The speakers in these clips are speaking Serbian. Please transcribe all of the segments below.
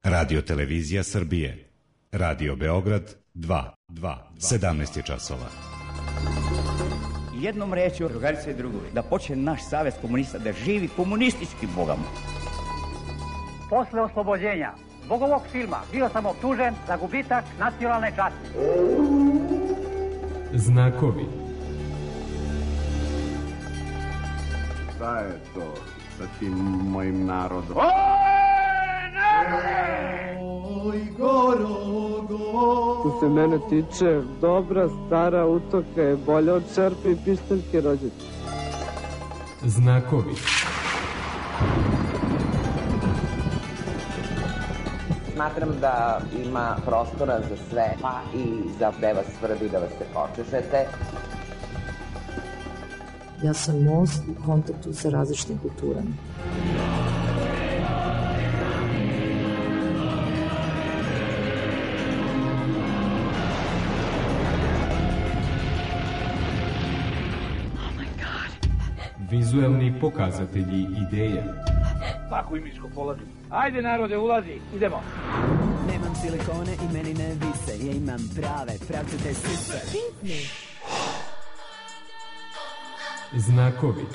Radio Televizija Srbije. Radio Beograd 2. 17 je časova. Jednom rečju, drugarice i drugovi, da počne naš savez komunista, da živi komunistički, Boga mu. Posle oslobođenja zbog ovog filma bio sam optužen za gubitak nacionalne časti. Znakovi. Šta je to sa tim mojim narodom? Oj, Gorogo. Što se mene tiče, dobra stara utoka je bolja od čerpe i pištaljke rođete. Znakovi. Smatram da ima prostora za sve, pa i za gde vas svrbi da vas se počešete. Ja sam most u kontaktu sa različitim kulturama. Vizuelni pokazatelji ideje. Tako imičko polazi. Ajde narode, ulazi, idemo. Nemam silikone i meni ne vise, ja imam prave, pravcate sise. Znakovi.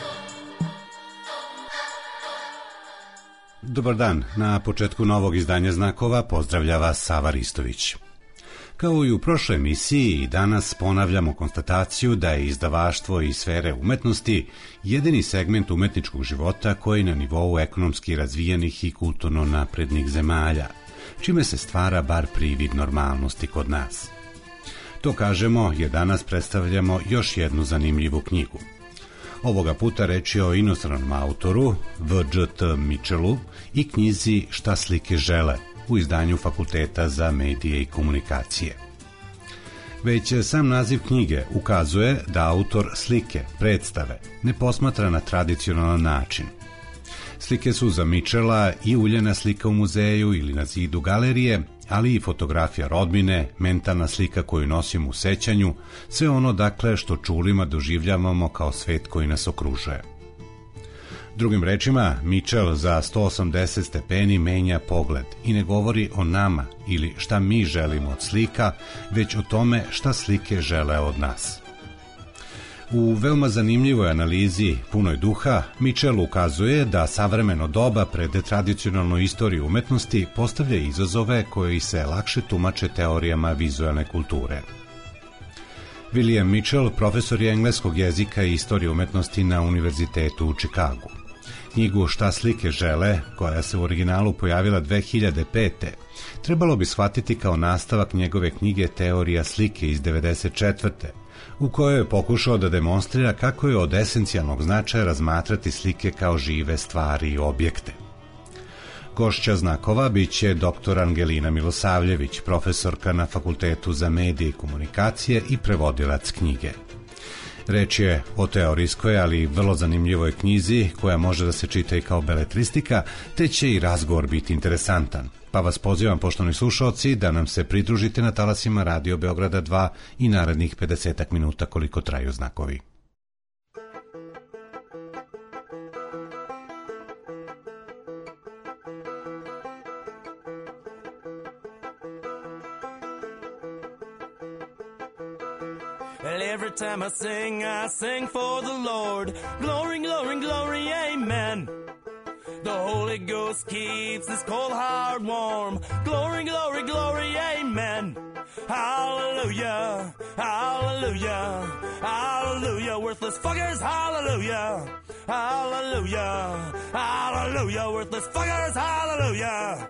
Dobar dan, na početku novog izdanja Znakova pozdravlja vas Sava Ristović. Kao i u prošloj emisiji, i danas ponavljamo konstataciju da je izdavaštvo i sfere umetnosti jedini segment umetničkog života koji na nivou ekonomski razvijenih i kulturno naprednih zemalja, čime se stvara bar privid normalnosti kod nas. To kažemo jer danas predstavljamo još jednu zanimljivu knjigu. Ovoga puta reč je o inostranom autoru V.J.T. Mitchellu i knjizi Šta slike žele, u izdanju Fakulteta za medije i komunikacije. Već sam naziv knjige ukazuje da autor slike, predstave, ne posmatra na tradicionalan način. Slike su za Mitchella i uljena slika u muzeju ili na zidu galerije, ali i fotografija rodbine, mentalna slika koju nosimo u sećanju, sve ono dakle što čulima doživljavamo kao svet koji nas okružuje. Drugim rečima, Mitchell za 180 stepeni menja pogled i ne govori o nama ili šta mi želimo od slika, već o tome šta slike žele od nas. U veoma zanimljivoj analizi punoj duha, Mitchell ukazuje da savremeno doba pred tradicionalnu istoriju umetnosti postavlja izazove koji se lakše tumače teorijama vizualne kulture. William Mitchell profesor je engleskog jezika i istorije umetnosti na Univerzitetu u Čikagu. Knjigu Šta slike žele, koja se u originalu pojavila 2005. trebalo bi shvatiti kao nastavak njegove knjige Teorija slike iz 1994. u kojoj je pokušao da demonstrira kako je od esencijalnog značaja razmatrati slike kao žive stvari i objekte. Gošća Znakova biće dr. Angelina Milosavljević, profesorka na Fakultetu za medije i komunikacije i prevodilac knjige. Reč je o teorijskoj, ali vrlo zanimljivoj knjizi koja može da se čita i kao beletristika, te će i razgovor biti interesantan. Pa vas pozivam, poštovani slušaoci, da nam se pridružite na talasima Radio Beograda 2 i narednih 50 minuta koliko traju Znakovi. Every time I sing for the Lord. Glory, glory, glory, amen. The Holy Ghost keeps this cold heart warm. Glory, glory, glory, amen. Hallelujah, hallelujah, hallelujah. Worthless fuckers, hallelujah, hallelujah, hallelujah. Worthless fuckers, hallelujah.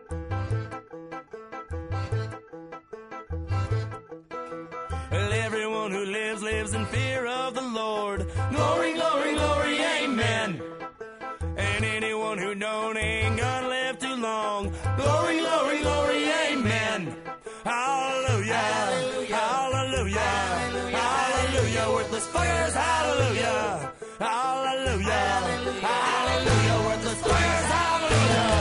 Everyone who lives in fear of the Lord. Glory, glory, glory, amen. And anyone who don't ain't gonna live too long. Glory, glory, glory, amen. Hallelujah, hallelujah, hallelujah. Worthless fuckers, hallelujah, hallelujah, hallelujah. Worthless fuckers, hallelujah.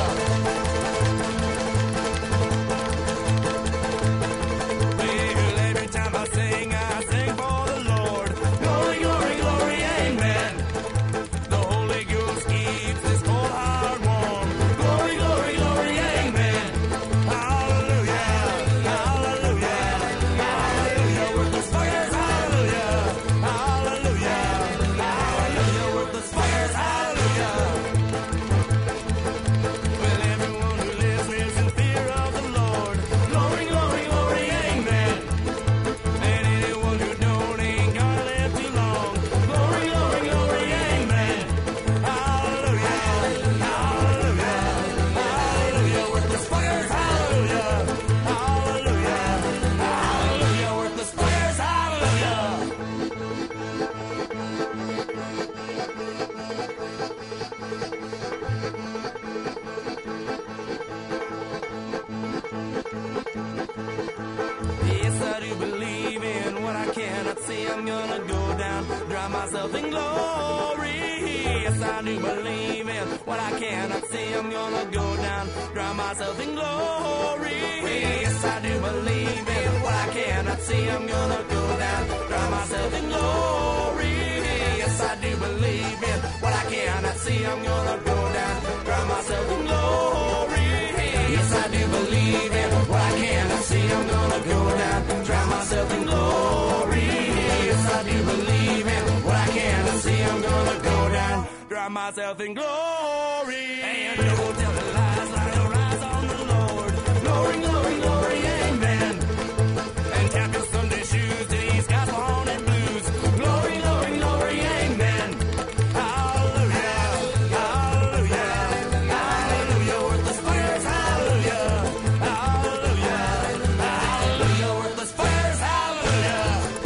Yes, I do believe in what I cannot see. I'm gonna go down, drown myself in glory. Yes, I do believe in what I cannot see. I'm gonna go down, drown myself in glory. Yes, I do believe in what I cannot see. I'm gonna go down, drown myself in glory. Yes, I do believe in what I cannot see. I'm gonna go down, drown myself in glory. Yes, I do believe in what I cannot see. I'm gonna go down, drown myself in glory. Yes, I do believe in what I cannot see. I'm gonna go down, drown myself in glory. And don't tell the lies, like the rise on the Lord. Glory, glory, glory, amen. And tap your Sunday shoes to these gospel-haunted blues. Glory, glory, glory, amen. Hallelujah, hallelujah, hallelujah, worthless fires, hallelujah, hallelujah, hallelujah, worthless fires, hallelujah.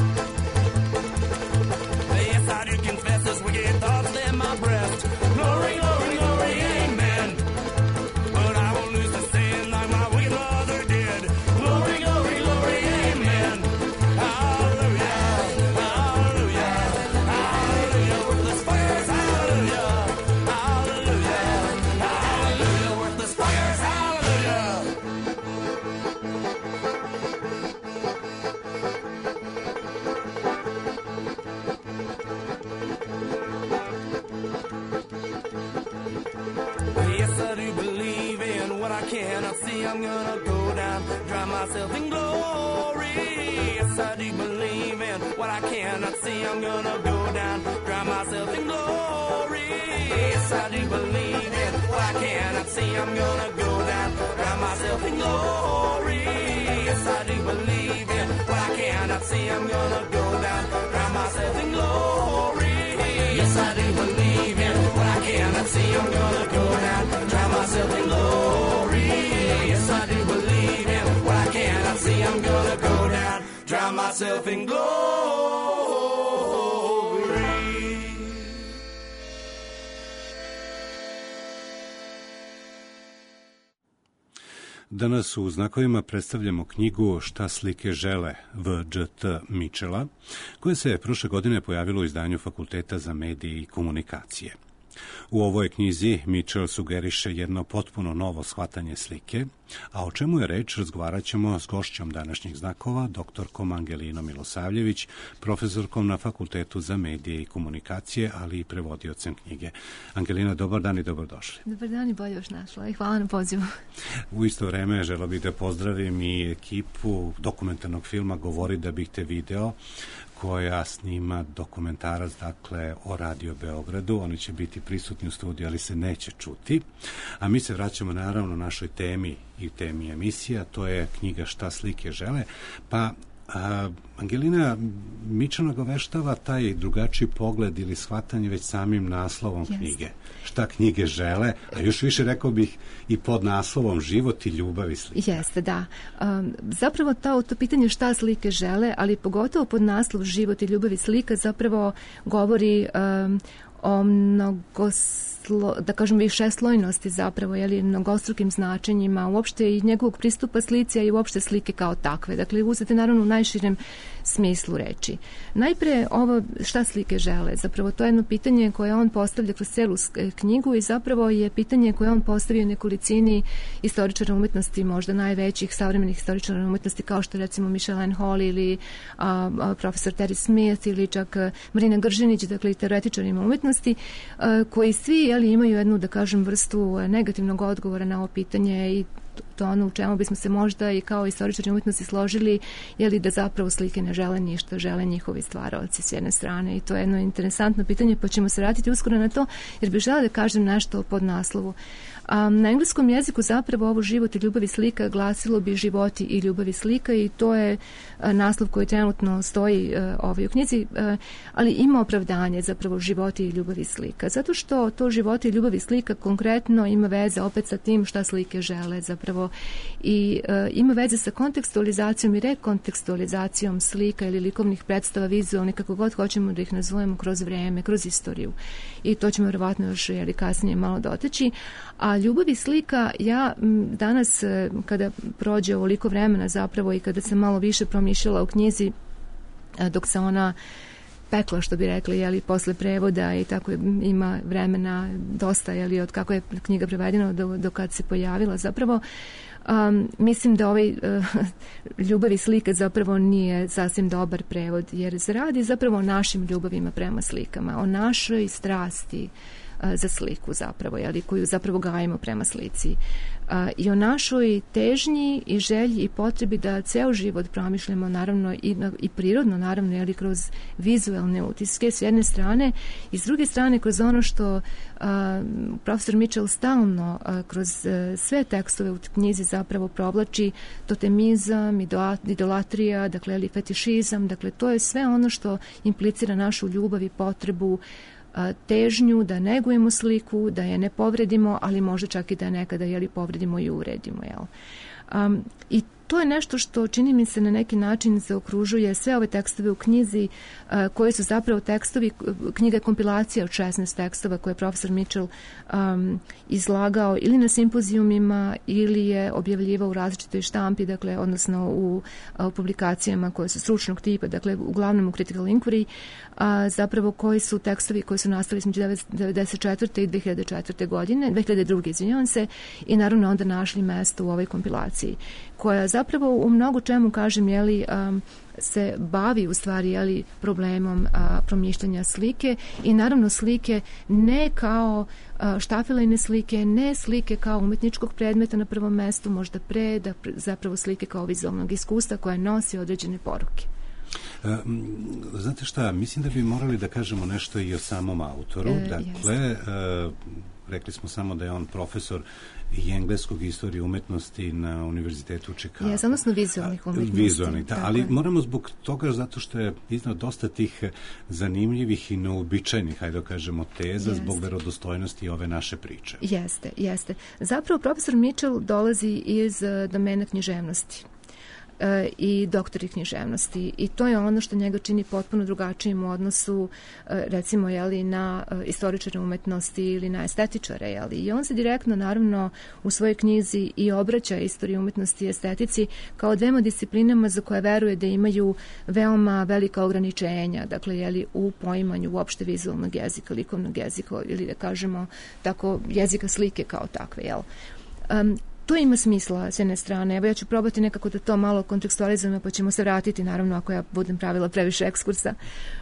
Yes, I do confess this wicked thoughts in my breast. Glory, glory, glory, amen. But I won't lose the sin like my wicked mother did. Glory, glory, glory, amen. Hallelujah, hallelujah, hallelujah, worthless fires, hallelujah, hallelujah, hallelujah, worthless fires, hallelujah. Yes, I do believe in what I cannot see. I'm gonna go down, drown myself in glory. Yes, I do believe in what I cannot see. I'm gonna go down, drown myself in glory. Yes, I do believe in what I cannot see. I'm gonna go down, drown myself in glory. Yes, I do believe in what I cannot see. I'm gonna go down, drown myself in glory. Yes, I do believe in what I cannot see. I'm gonna go down, drown myself in glory. Yes, I do believe in what I cannot see. I'm gonna go down, drown myself in glory. Danas u znakovima predstavljamo knjigu Šta slike žele V.Đ.T. Mitchella, koja se prošle godine pojavila u izdanju Fakulteta za medije i komunikacije. U ovoj knjizi Mitchell sugeriše jedno potpuno novo shvatanje slike, a o čemu je reč razgovarat ćemo s gošćom današnjih znakova, doktorkom Angelinom Milosavljević, profesorkom na Fakultetu za medije i komunikacije, ali i prevodiocem knjige. Angelina, dobar dan i dobrodošli. Dobar dan i bolje još našla i hvala na pozivu. U isto vreme želeo bih da pozdravim i ekipu dokumentarnog filma Govori da bih te video, koja snima dokumentarac, dakle, o Radio Beogradu. Oni će biti prisutni u studiju, ali se neće čuti. A mi se vraćamo naravno našoj temi i temi emisija, to je knjiga Šta slike žele. Pa, Angelina, Mitchell nagoveštava taj drugačiji pogled ili shvatanje već samim naslovom knjige. Šta knjige žele, a još više rekao bih i pod naslovom Život i ljubav i slika. Jeste, da. Zapravo to pitanje šta slike žele, ali pogotovo pod naslov Život i ljubav i slika zapravo govori o da kažem višeslojnosti zapravo, mnogostrukim značenjima, uopšte i njegovog pristupa slici, a i uopšte slike kao takve. Dakle, uzete naravno u najširem smislu reči. Najpre ovo šta slike žele, zapravo to je jedno pitanje koje on postavlja kroz celu knjigu i zapravo je pitanje koje on postavio nekolicini istoričara umetnosti, možda najvećih savremenih istoričara umetnosti, kao što je recimo Michel N. Hall ili profesor Terry Smith ili čak Marina Gržinić, dakle i teoretičarima umetnosti, koji svi imaju jednu, da kažem, vrstu negativnog odgovora na ovo pitanje i to ono u čemu bismo se možda i kao istoričari umetnosti složili, da zapravo slike ne žele ništa, žele njihovi stvaraoci s jedne strane i to je jedno interesantno pitanje, pa ćemo se vratiti uskoro na to, jer bih žela da kažem nešto o podnaslovu. Na engleskom jeziku zapravo ovo Život i ljubav i slika glasilo bi Životi i ljubav i slika i to je naslov koji trenutno stoji u knjizi, ali ima opravdanje zapravo Životi i ljubav i slika. Zato što to Životi i ljubav i slika konkretno ima veze opet sa tim šta slike žele zapravo zapravo i ima veze sa kontekstualizacijom i rekontekstualizacijom slika ili likovnih predstava, vizualnih, kako god hoćemo da ih nazovemo, kroz vreme, kroz istoriju. I to ćemo vjerovatno još kasnije malo doteći. A ljubav i slika, ja danas kada prođe ovoliko vremena zapravo i kada sam malo više promišljala o knjizi, dok se ona pekla, što bi rekli, posle prevoda i tako ima vremena dosta, od kako je knjiga prevedena do kad se pojavila zapravo, mislim da ljubav i slika zapravo nije sasvim dobar prevod, jer se radi zapravo o našim ljubavima prema slikama, o našoj strasti za sliku zapravo, koju zapravo gajimo prema slici. I o našoj težnji i želji i potrebi da ceo život promišljamo, naravno i prirodno, naravno, kroz vizualne utiske s jedne strane, i s druge strane kroz ono što profesor Mitchell stalno kroz sve tekstove u knjizi zapravo provlači, totemizam, idolatrija, dakle, fetišizam, dakle, to je sve ono što implicira našu ljubav i potrebu, težnju da negujemo sliku, da je ne povredimo, ali možda čak i da nekada povredimo i uvredimo. I to je nešto što, čini mi se, na neki način zaokružuje sve ove tekstove u knjizi, koje su zapravo tekstovi, knjiga je kompilacija od 16 tekstova koje je profesor Mitchell izlagao ili na simpozijumima ili je objavljivao u različitoj štampi, dakle, odnosno u publikacijama koje su stručnog tipa, dakle, uglavnom u Critical Inquiry, zapravo koji su tekstovi koji su nastali između 1994. i 2004. godine, 2002. izvinjavam se, i naravno onda našli mesto u ovoj kompilaciji, koja zapravo u mnogo čemu, kažem, se bavi u stvari problemom promišljanja slike i naravno slike ne kao štafilejne slike, ne slike kao umetničkog predmeta na prvom mestu, možda zapravo slike kao vizualnog iskustva koja nosi određene poruke. Znate šta, mislim da bi morali da kažemo nešto i o samom autoru. Dakle, rekli smo samo da je on profesor i engleskog istorije umetnosti na Univerzitetu u Čikagu. Odnosno vizualnih umetnosti. Vizualnih, ali moramo zbog toga, zato što je iznao dosta tih zanimljivih i neobičajnih, hajde da kažemo, teza zbog verodostojnosti ove naše priče. Jeste. Zapravo profesor Mitchell dolazi iz domena književnosti i doktori književnosti i to je ono što njega čini potpuno drugačijim u odnosu recimo na istoričare umetnosti ili na estetičare, i on se direktno naravno u svojoj knjizi i obraća istoriji umetnosti i estetici kao dvema disciplinama za koje veruje da imaju veoma velika ograničenja, dakle u poimanju uopšte vizualnog jezika, likovnog jezika ili da kažemo tako jezika slike kao takve, To ima smisla s jedne strane. Evo ja ću probati nekako da to malo kontekstualizujem, pa ćemo se vratiti, naravno, ako ja budem pravila previše ekskursa.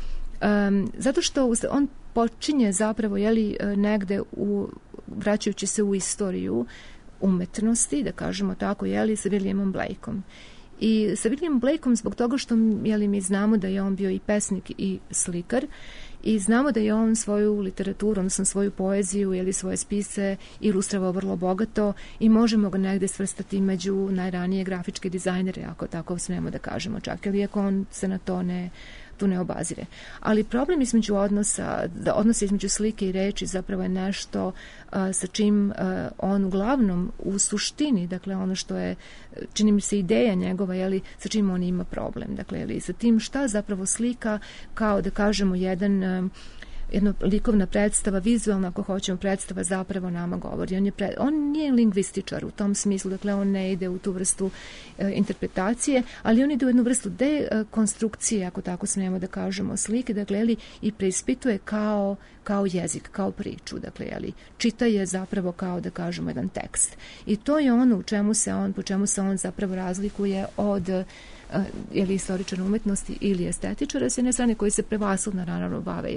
Zato što on počinje zapravo, negde vraćajući se u istoriju umetnosti, da kažemo tako, sa Williamom Blakeom. I sa Williamom Blakeom zbog toga što, mi znamo da je on bio i pesnik i slikar, i znamo da je on svoju literaturu, odnosno svoju poeziju ili svoje spise ilustrovao vrlo bogato i možemo ga negde svrstati među najranije grafičke dizajnere, ako tako smemo da kažemo čak, iako on se na to tu ne obazire. Ali problem između odnosa između slike i reči zapravo je nešto sa čim on uglavnom u suštini, dakle ono što je, čini mi se, ideja njegova, sa čim on ima problem. Dakle, sa tim šta zapravo slika kao, da kažemo, jedna likovna predstava, vizualna, ako hoćemo, predstava zapravo nama govori. On nije lingvističar u tom smislu, dakle on ne ide u tu vrstu interpretacije, ali on ide u jednu vrstu dekonstrukcije, ako tako smijemo da kažemo, slike, dakle, i preispituje kao jezik, kao priču, dakle, čita je zapravo kao, da kažemo, jedan tekst. I to je ono po čemu se on zapravo razlikuje od istoričara umetnosti ili estetičara s jedne strane, koji se prevashodno naravno bave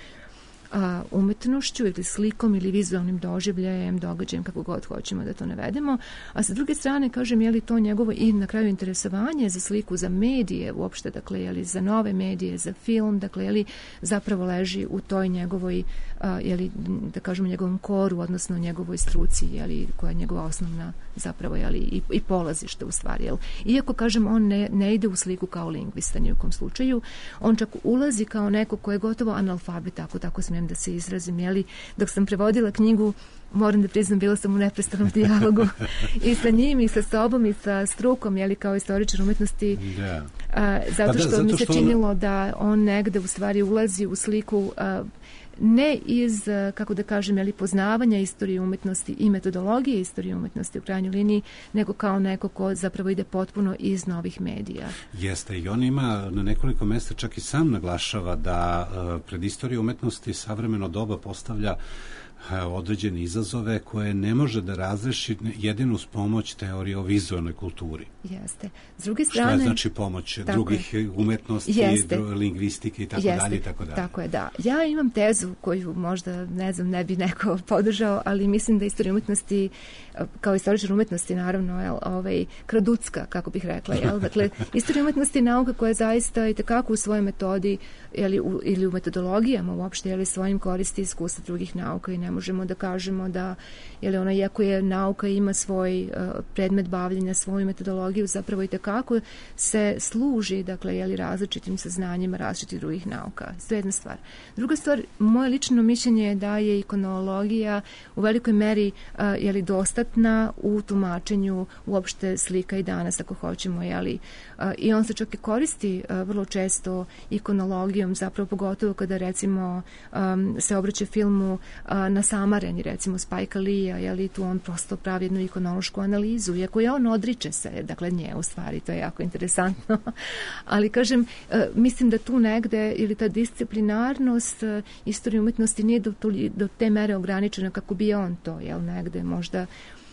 umetnošću ili slikom ili vizualnim doživljajem, događajem, kako god hoćemo da to navedemo, a sa druge strane, kažem, to njegovo i na kraju interesovanje za sliku, za medije uopšte, dakle, za nove medije, za film, dakle, zapravo leži u toj njegovoj, da kažemo, njegovom koru, odnosno njegovoj struci, koja je njegova osnovna zapravo, i polazište u stvari, Iako, kažem, on ne ide u sliku kao lingvista ni u kom slučaju, on čak ulazi kao neko ko je gotovo analfabet, ako tako smijem umem da se izrazim, jeli, dok sam prevodila knjigu, moram da priznam, bila sam u neprestanom dijalogu i sa njim i sa sobom i sa strukom, jeli, kao istoričar umetnosti, zato što mi se činilo da on negde u stvari ulazi u sliku ne iz, kako da kažem, jeli, poznavanja istorije umetnosti i metodologije istorije umetnosti u krajnjoj liniji, nego kao neko ko zapravo ide potpuno iz novih medija. Jeste, i on ima na nekoliko mesta čak i sam naglašava da pred istoriju umetnosti savremeno doba postavlja određene izazove koje ne može da razreši jedino uz pomoć teorije o vizualnoj kulturi. Jeste. S druge strane... Šta je znači pomoć drugih umetnosti, lingvistike i tako dalje i tako dalje. Tako je, da. Ja imam tezu koju možda, ne znam, ne bi neko podržao, ali mislim da istorija umetnosti, kao istoričar umetnosti, naravno, kraducka, kako bih rekla. Dakle, istorija umetnosti je nauka koja je zaista i tekako u svojoj metodi ili u metodologijama uopšte svojim koristi iskustva drugih nauka i ne možemo da kažemo da ona, iako je nauka ima svoj predmet bavljenja, svoju metodologiju, zapravo i tekako se služi, dakle, različitim saznanjima različitih drugih nauka. To je jedna stvar. Druga stvar, moje lično mišljenje je da je ikonologija u velikoj meri dostatna u tumačenju uopšte slika i danas, ako hoćemo, i on se čak i koristi vrlo često ikonologijom, zapravo pogotovo kada recimo se obraća filmu Na samareni, recimo Spike Lee, tu on prosto pravi jednu ikonološku analizu, iako je on odriče se, dakle nje u stvari, to je jako interesantno, ali kažem, mislim da tu negde, ili ta disciplinarnost istorije umetnosti nije do te mere ograničena kako bi on to, negde možda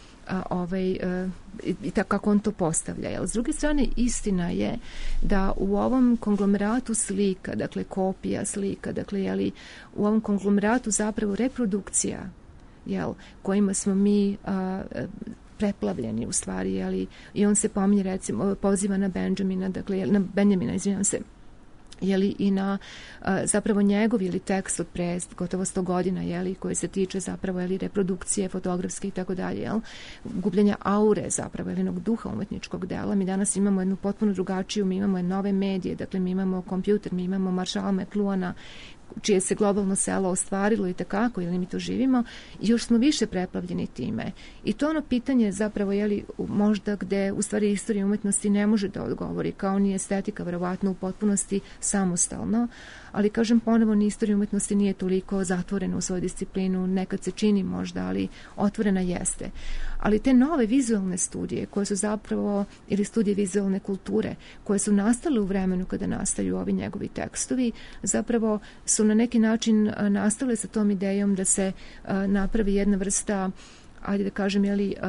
i tako kako on to postavlja. S druge strane, istina je da u ovom konglomeratu slika, dakle kopija slika, dakle u ovom konglomeratu zapravo reprodukcija, kojima smo mi preplavljeni u stvari, i on se pominje, recimo, poziva na Benjamina, dakle na Benjamina, izvinjam se, i na zapravo njegov tekst od pre gotovo 100 godina, koji se tiče zapravo reprodukcije fotografske i tako dalje, gubljenja aure zapravo, jednog duha umetničkog dela. Mi danas imamo jednu potpuno drugačiju, mi imamo nove medije, dakle mi imamo kompjuter, mi imamo Marshalla McLuhana, čije se globalno selo ostvarilo i takako, mi to živimo, i još smo više preplavljeni time. I to ono pitanje zapravo, možda gde u stvari istorija umetnosti ne može da odgovori, kao ni estetika, verovatno u potpunosti samostalno, ali kažem ponovo, ni istorija umetnosti nije toliko zatvorena u svoju disciplinu, nekad se čini možda, ali otvorena jeste. Ali te nove vizualne studije, koje su zapravo, ili studije vizualne kulture, koje su nastale u vremenu kada nastaju ovi njegovi tekstovi, zapravo su na neki način nastale sa tom idejom da se napravi jedna vrsta, ajde da kažem,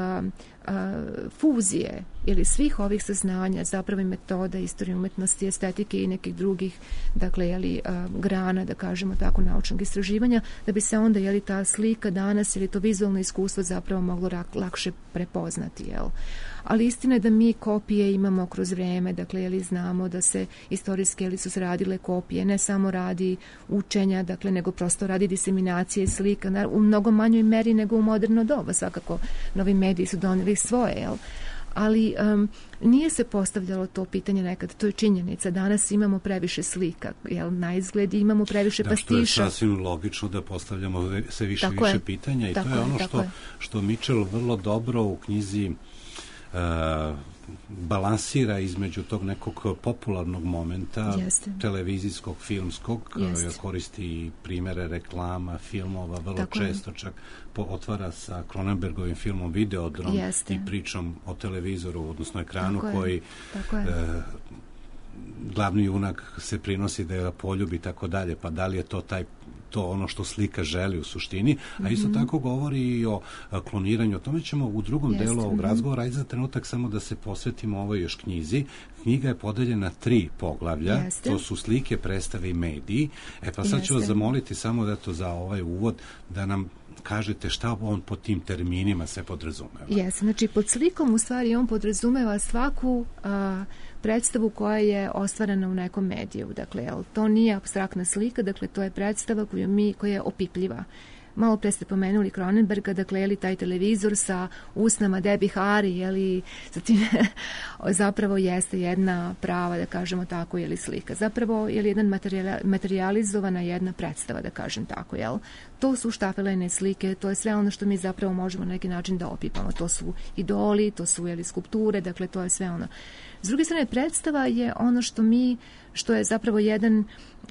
fuzije ili svih ovih saznanja, zapravo i metoda istorije umetnosti, estetike i nekih drugih, dakle, grana, da kažemo tako, naučnog istraživanja, da bi se onda, ta slika danas ili to vizualno iskustvo zapravo moglo lakše prepoznati, Ali istina je da mi kopije imamo kroz vreme, dakle, znamo da se istorijske, su se radile kopije, ne samo radi učenja, dakle, nego prosto radi diseminacije slika, u mnogo manjoj meri nego u moderno doba, svakako novi mediji su doneli svoje, ali nije se postavljalo to pitanje nekad, to je činjenica. Danas imamo previše slika, na izgled imamo previše pastiša. Da, što je sasvim logično da postavljamo sve više pitanja i to je ono što Mitchell vrlo dobro u knjizi balansira između tog nekog popularnog momenta, televizijskog, filmskog, koristi primere reklama, filmova, vrlo često čak otvara sa Cronenbergovim filmom Videodrom i pričom o televizoru, odnosno ekranu koji glavni junak se prinosi da ga poljubi i tako dalje, pa da li je to ono što slika želi u suštini, a isto tako govori i o kloniranju. O tome ćemo u drugom delu ovog razgovora, i za trenutak samo da se posvetimo ovoj još knjizi. Knjiga je podeljena 3 poglavlja, to su slike, predstave i mediji. Pa sad ću vas zamoliti samo da za ovaj uvod da nam kažete šta on pod tim terminima se podrazumeva. Znači pod slikom u stvari on podrazumeva svaku predstavu koja je ostvarena u nekom mediju. Dakle, to nije apstraktna slika, dakle to je predstava koja je opipljiva. malo pre ste pomenuli Cronenberga, dakle, je li taj televizor sa usnama Debbie Harry, je li, zapravo jeste jedna prava, da kažemo tako, je li slika. Zapravo je li jedan materializovana jedna predstava, da kažem tako, jel? To su štafelene slike, to je sve ono što mi zapravo možemo na neki način da opipamo. To su idoli, to su, je li, skulpture, dakle, to je sve ono. S druge strane, predstava je ono što je zapravo jedan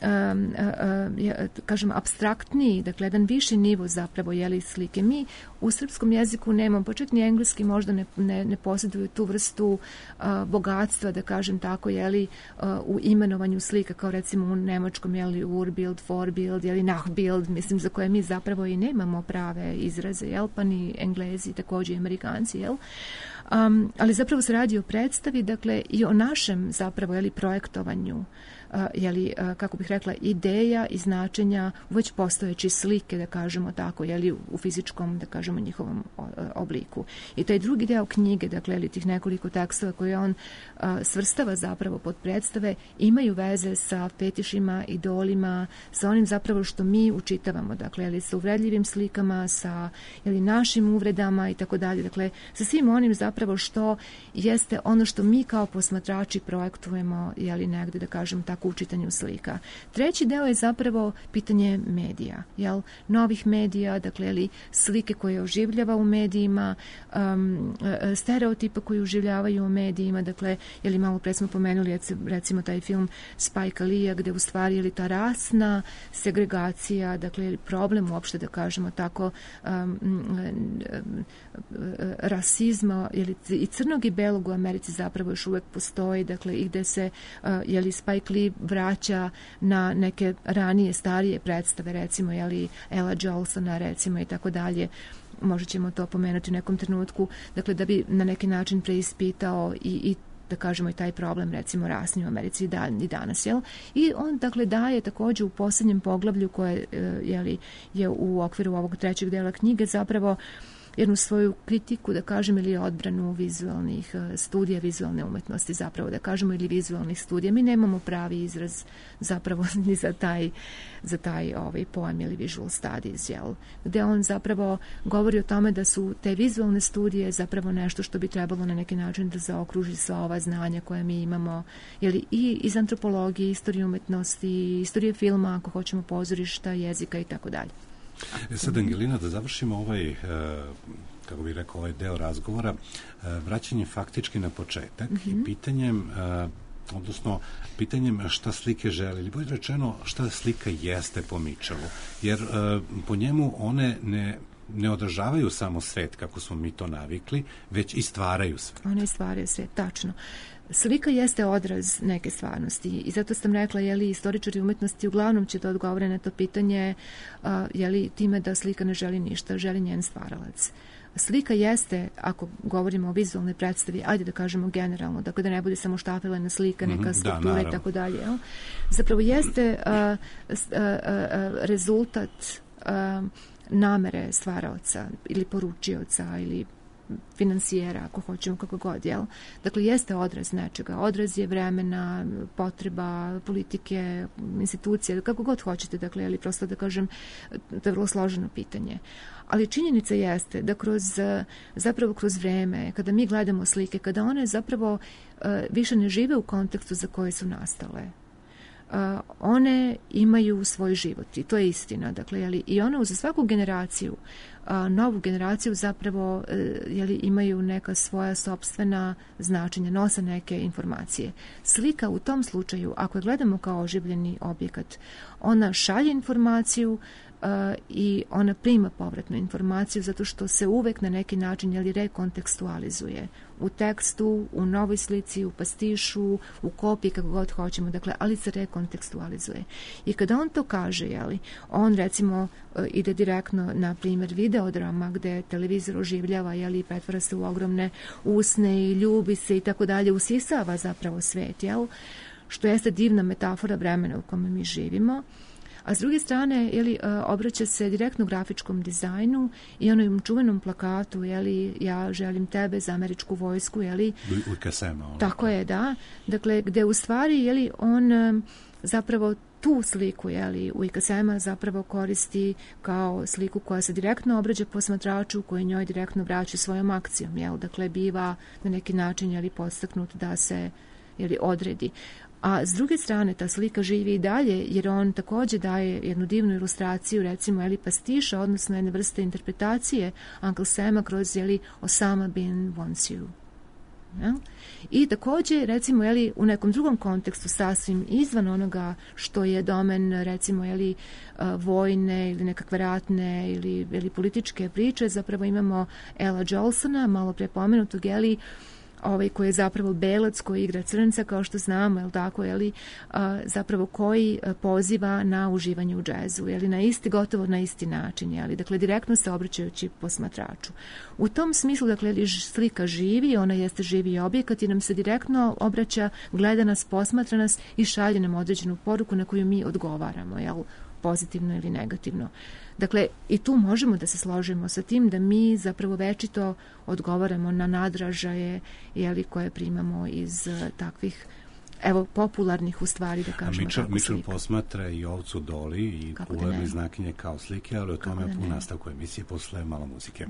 kažem apstraktniji, dakle jedan viši nivo zapravo, je li, slike. Mi u srpskom jeziku nemamo, pa čak ni engleski možda ne posjeduju tu vrstu bogatstva, da kažem tako, je li, u imenovanju slika, kao recimo u nemačkom, je li, Urbild, Vorbild, je li, Nachbild, mislim, za koje mi zapravo i nemamo prave izraze, jel, pa ni Englezi, također i Amerikanci, jel. Ali zapravo se radi o predstavi, dakle, i o našem zapravo, je li, projektovanju, je li, kako bih rekla, ideja i značenja već postojeće slike, da kažemo tako, je li, u fizičkom, da kažemo, njihovom obliku. I taj drugi deo knjige, dakle, ili tih nekoliko tekstova koje on svrstava zapravo pod predstave, imaju veze sa fetišima, idolima, sa onim zapravo što mi učitavamo, dakle, ili sa uvredljivim slikama, sa, ili, našim uvredama i tako dalje, dakle, sa svim onim zapravo što jeste ono što mi kao posmatrači projektujemo, jeli, negde, da kažem tako, u čitanju slika. Treći deo je zapravo pitanje medija, jel, novih medija, dakle, jeli, slike koje oživljava u medijima, stereotipa koji oživljavaju u medijima, dakle, jeli, malo pre smo pomenuli recimo taj film Spike Lee-a, gde u stvari, jeli, ta rasna segregacija, dakle, jeli, problem uopšte, da kažemo tako, rasizma, jeli, i crnog i belog u Americi zapravo još uvek postoji, dakle, i gde se, jeli, Spike Lee vraća na neke ranije, starije predstave, recimo, jeli, Ella Jolsona, recimo, i tako dalje. Možda ćemo to pomenuti u nekom trenutku, dakle, da bi na neki način preispitao i da kažemo i taj problem, recimo, rasni u Americi i danas, jel? I on, dakle, daje također u posljednjem poglavlju koje, jeli, je u okviru ovog trećeg dela knjige zapravo jednu svoju kritiku, da kažem, ili odbranu vizualnih studija, vizualne umetnosti, zapravo, da kažemo, ili vizualnih studija. Mi nemamo pravi izraz zapravo ni za taj pojam ili visual studies, jel? Gde on zapravo govori o tome da su te vizualne studije zapravo nešto što bi trebalo na neki način da zaokruži sva ova znanja koje mi imamo, jeli, i iz antropologije, istorije umetnosti, istorije filma, ako hoćemo, pozorišta, jezika i tako dalje. Sad, Angelina, da završimo ovaj, kako bih rekao, ovaj deo razgovora, vraćanjem faktički na početak i pitanjem, odnosno pitanjem šta slike žele, ili bolje rečeno šta slika jeste po Mitchellu, jer po njemu one ne odražavaju samo svet kako smo mi to navikli, već i stvaraju svet. One i stvaraju svet, tačno. Slika jeste odraz neke stvarnosti i zato sam rekla, jeli, istoričari umetnosti uglavnom će da odgovore na to pitanje, jeli, time da slika ne želi ništa, želi njen stvaralac. Slika jeste, ako govorimo o vizualnoj predstavi, ajde da kažemo generalno, dakle da ne bude samo štafelena slika, neka skulptura i tako dalje, jel? Zapravo jeste rezultat namere stvaraoca ili poručioca ili finansijera, ako hoćemo, kako god, jel? Dakle, jeste odraz nečega. Odraz je vremena, potreba, politike, institucije, kako god hoćete, dakle, ali prosto da kažem, to je vrlo složeno pitanje. Ali činjenica jeste da zapravo kroz vreme, kada mi gledamo slike, kada one zapravo više ne žive u kontekstu za koje su nastale, one imaju svoj život i to je istina. Dakle, jeli, i one za svaku generaciju, novu generaciju zapravo, jeli, imaju neka svoja sopstvena značenja, nose neke informacije. Slika u tom slučaju, ako je gledamo kao oživljeni objekat, ona šalje informaciju i ona prima povratnu informaciju zato što se uvek na neki način, jeli, rekontekstualizuje u tekstu, u novoj slici, u pastišu, u kopiji, kako god hoćemo, dakle, ali se rekontekstualizuje. I kada on to kaže, jeli, on recimo ide direktno na primjer videodrama gde televizor oživljava, jeli, pretvara se u ogromne usne i ljubi se i tako dalje, usisava zapravo svet, jel? Što jeste divna metafora vremena u kome mi živimo. A s druge strane, jeli, obraća se direktno grafičkom dizajnu i onom čuvenom plakatu, jeli, ja želim tebe za američku vojsku, jeli. U kasema. Tako je, da. Dakle, gde u stvari, jeli, on zapravo tu sliku Uika Sema zapravo koristi kao sliku koja se direktno obraća posmatraču, koji njoj direktno vraća svojom akcijom. Dakle, biva na neki način podstaknut da se odredi. A s druge strane, ta slika živi i dalje, jer on također daje jednu divnu ilustraciju, recimo, pastiša, odnosno jedne vrste interpretacije Uncle Sama kroz, Osama bin wants you. I također, recimo, u nekom drugom kontekstu, sasvim izvan onoga što je domen, recimo, vojne ili nekakve ratne ili političke priče, zapravo imamo Ella Jolsona, malo pre pomenutog, koji je zapravo belac koji igra crnca, kao što znamo, zapravo koji poziva na uživanje u džezu, gotovo na isti način, dakle, direktno se obraćajući posmatraču. U tom smislu, dakle, slika živi, ona jeste živi objekat i nam se direktno obraća, gleda nas, posmatra nas i šalje nam određenu poruku na koju mi odgovaramo, pozitivno ili negativno. Dakle, i tu možemo da se složimo sa tim da mi zapravo večito odgovaramo na nadražaje koje primamo iz takvih popularnih, u stvari, da kažemo tako, slika. Mitchell posmatra i ovcu Doli i kularne znakinje kao slike, ali o tome u nastavku emisije posle malo muzike.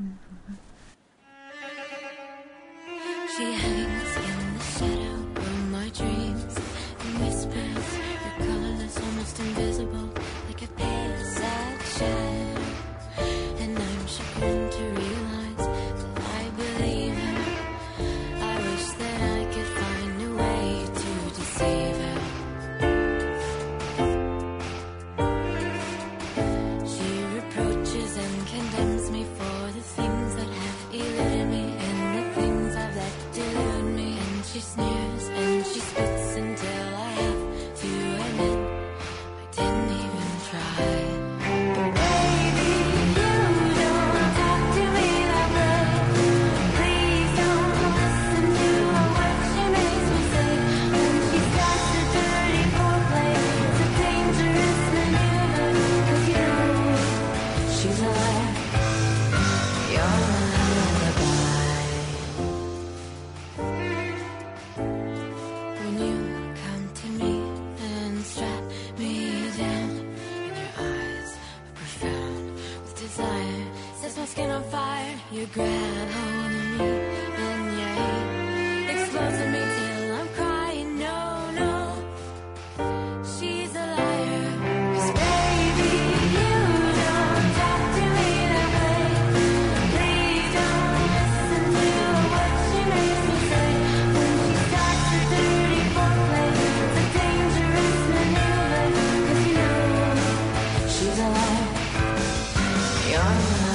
She hangs in the shadow of my dreams and whispers, you're colorless, almost invisible, like a pale sad shadow. And I'm chagrined to realize that I believe her. I wish that I could find a way to deceive her. She reproaches and condemns me for the things that have eluded me and the things I've let delude me. And she sneers and she spits until I have to admit I didn't even try. You grab hold of me and your hate explodes in me till I'm crying. No, no, she's a liar. 'Cause baby, you don't talk to me that way. Please don't listen to what she makes me say. When she starts her dirty foreplay, it's a dangerous maneuver. 'Cause you know she's a liar. You're a liar.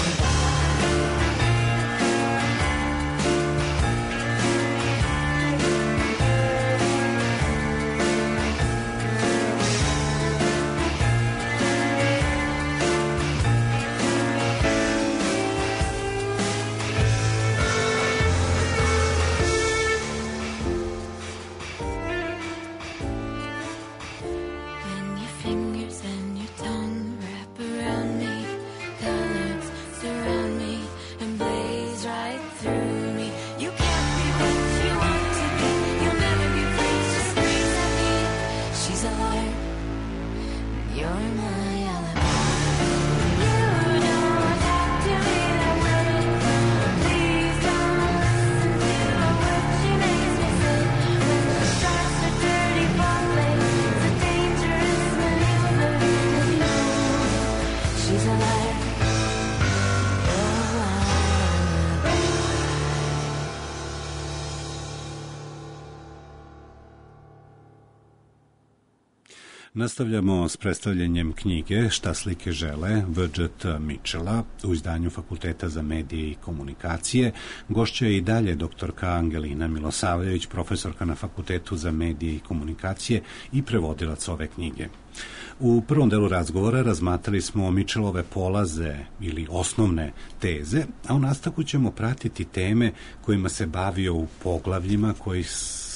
Nastavljamo s predstavljanjem knjige Šta slike žele V.J. Mitchella u izdanju Fakulteta za medije i komunikacije. Gošća je i dalje doktorka Angelina Milosavljević, profesorka na Fakultetu za medije i komunikacije i prevodilac ove knjige. U prvom delu razgovora razmatrali smo Mitchellove polaze ili osnovne teze, a u nastavku ćemo pratiti teme kojima se bavio u poglavljima koji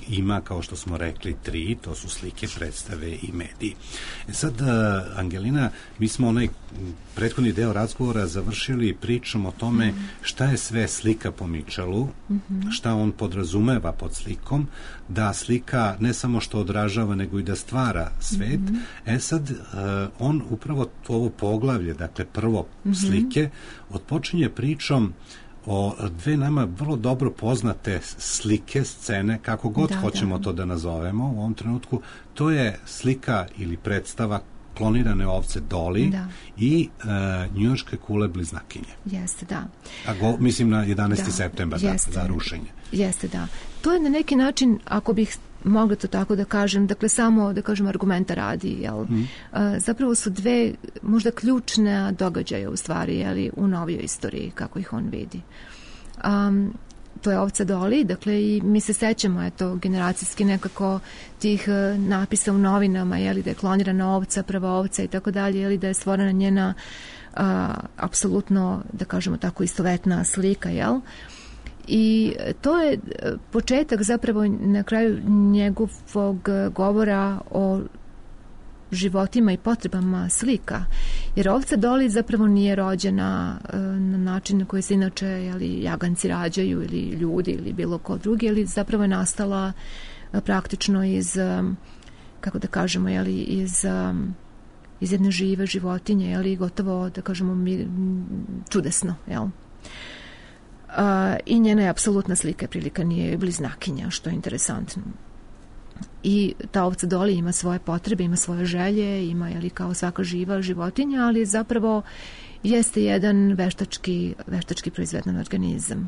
ima, kao što smo rekli, 3, to su slike, predstave i mediji. Sad, Angelina, mi smo onaj prethodni deo razgovora završili pričom o tome šta je sve slika po Mitchellu, šta on podrazumeva pod slikom, da slika ne samo što odražava, nego i da stvara svet. Sad, on upravo ovo poglavlje, dakle prvo slike, odpočinje pričom o dve nama vrlo dobro poznate slike, scene, kako god hoćemo to da nazovemo u ovom trenutku. To je slika ili predstava klonirane ovce Dolly i njujorške kule bliznakinje. Jeste, da. Mislim na 11. septembar za rušenje. Jeste, da. To je na neki način, ako bih mogla to tako da kažem, dakle samo da kažem argumenta radi, jel? Zapravo su dve možda ključne događaje u stvari, jeli, u novijoj istoriji, kako ih on vidi. To je ovca Dolly, dakle i mi se sećamo, eto, generacijski nekako tih napisa u novinama, jeli, da je klonirana ovca, prva ovca i tako dalje, jeli, da je stvorena njena apsolutno, da kažemo tako, istovetna slika, jel? I to je početak zapravo na kraju njegovog govora o životima i potrebama slika. Jer ovca Dolly zapravo nije rođena na način na koji se inače, jeli, jaganci rađaju ili ljudi ili bilo ko drugi, ali zapravo je nastala praktično iz, kako da kažemo, jeli, iz jedne žive životinje, jeli, gotovo, da kažemo, čudesno, jel? I njena je apsolutna slika prilika nije bliznakinja, što je interesantno. I ta ovca Dolly ima svoje potrebe, ima svoje želje, ima, jeli, kao svaka živa životinja, ali zapravo jeste jedan veštački proizveden organizam.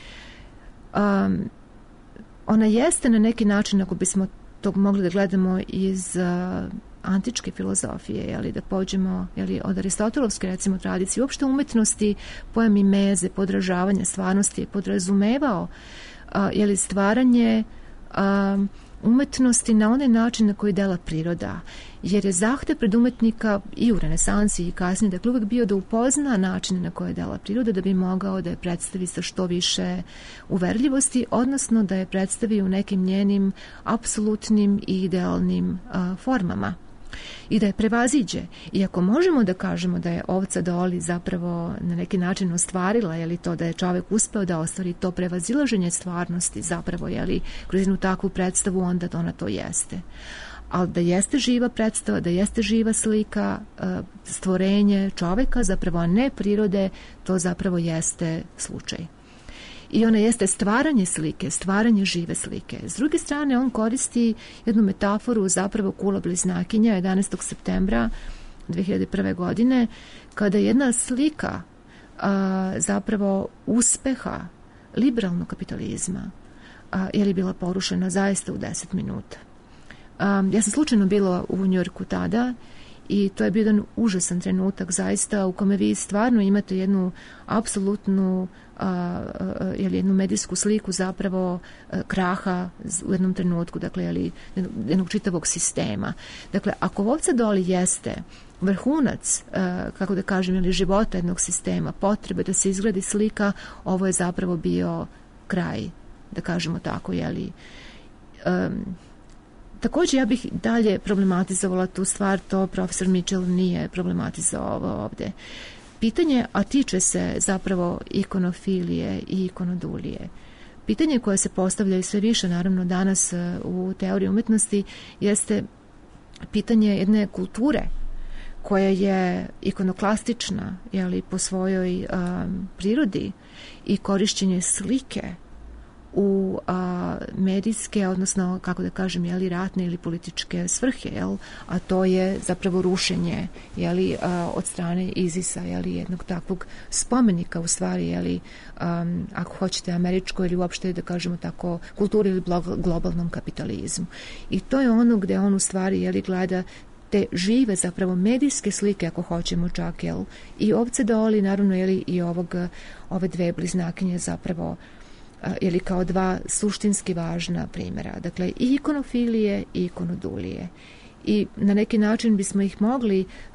Ona jeste na neki način, ako bismo to mogli da gledamo iz antičke filozofije, jeli, da pođemo, jeli, od aristotelovske, recimo, tradicije, uopšte umetnosti, pojam mimeze, podražavanja stvarnosti je podrazumevao, jeli, stvaranje umetnosti na onaj način na koji dela priroda, jer je zahtev pred umetnika i u renesansi i kasnije, dakle, uvek bio da upozna načine na koje dela priroda, da bi mogao da je predstavi sa što više uverljivosti, odnosno da je predstavi u nekim njenim apsolutnim i idealnim formama i da je prevaziđe. I ako možemo da kažemo da je ovca Dolly zapravo na neki način ostvarila, jeli, to da je čovek uspeo da ostvari to prevazilaženje stvarnosti zapravo, jeli, kroz jednu takvu predstavu, onda ona to jeste. Ali da jeste živa predstava, da jeste živa slika, stvorenje čoveka, zapravo, a ne prirode, to zapravo jeste slučaj. I ona jeste stvaranje slike, stvaranje žive slike. S druge strane, on koristi jednu metaforu, zapravo kula bliznakinja 11. septembra 2001. godine, kada jedna slika zapravo uspeha liberalnog kapitalizma je li bila porušena zaista u 10 minuta. Ja sam slučajno bila u Njujorku tada i to je bio jedan užasan trenutak zaista u kome vi stvarno imate jednu apsolutnu jednu medijsku sliku zapravo kraha u jednom trenutku, dakle, jednog čitavog sistema. Dakle, ako ovca Dolly jeste vrhunac, kako da kažem, života jednog sistema, potrebe da se izgledi slika, ovo je zapravo bio kraj, da kažemo tako, također ja bih dalje problematizovala tu stvar, to profesor Mitchell nije problematizovao ovde. Pitanje, a tiče se zapravo ikonofilije i ikonodulije. Pitanje koje se postavlja i sve više, naravno, danas u teoriji umetnosti, jeste pitanje jedne kulture koja je ikonoklastična, jeli, po svojoj prirodi, i korišćenje slike u medijske, odnosno, kako da kažem, jeli, ratne ili političke svrhe, jel? A to je zapravo rušenje, jeli, od strane ISIS-a, jeli, jednog takvog spomenika, u stvari, jeli, ako hoćete, američko ili uopšte, da kažemo tako, kulturi ili globalnom kapitalizmu. I to je ono gde on u stvari, jeli, gleda te žive zapravo medijske slike, ako hoćemo čak, jel, i ovce Dolly, naravno, jeli, i ove dve bliznakinje zapravo, ili kao dva suštinski važna primjera. Dakle, i ikonofilije i ikonodulije. I na neki način bismo ih mogli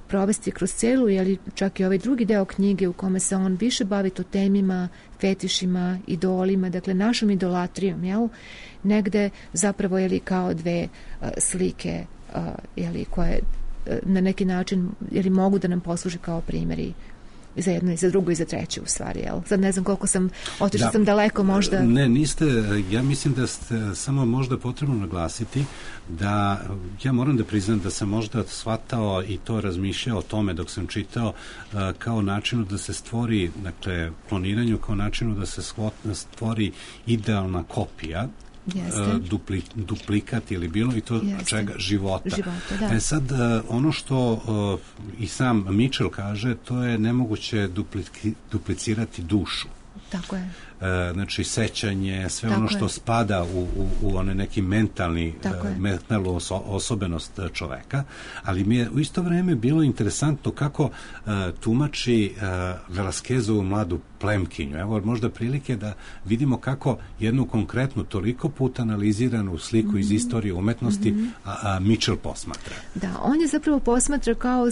provesti kroz celu, jeli, čak i ovaj drugi deo knjige u kome se on više bavi totemima, fetišima, idolima, dakle našom idolatrijom, jel? Negde zapravo jeli, kao dve slike jeli, koje na neki način jeli, mogu da nam posluže kao primjeri i za jedno i za drugo i za treće u stvari, jel? Sad ne znam koliko sam, otišla sam daleko možda. Ne, niste, ja mislim da ste samo možda potrebno naglasiti da ja moram da priznam da sam možda shvatao i to razmišljao o tome dok sam čitao kao načinu da se stvori, dakle, kloniranju kao načinu da se stvori idealna kopija, duplikat ili bilo i to čega života. Da. Sad ono što i sam Mitchell kaže, to je nemoguće duplicirati dušu. Tako je. Znači sećanje, sve tako ono što spada u one neki mentalnu osobenost čoveka, ali mi je u isto vreme bilo interesantno kako tumači Velasquezovu mladu plemkinju. Evo možda prilike da vidimo kako jednu konkretnu, toliko puta analiziranu sliku iz istorije umetnosti Mitchell posmatra. Da, on je zapravo posmatra kao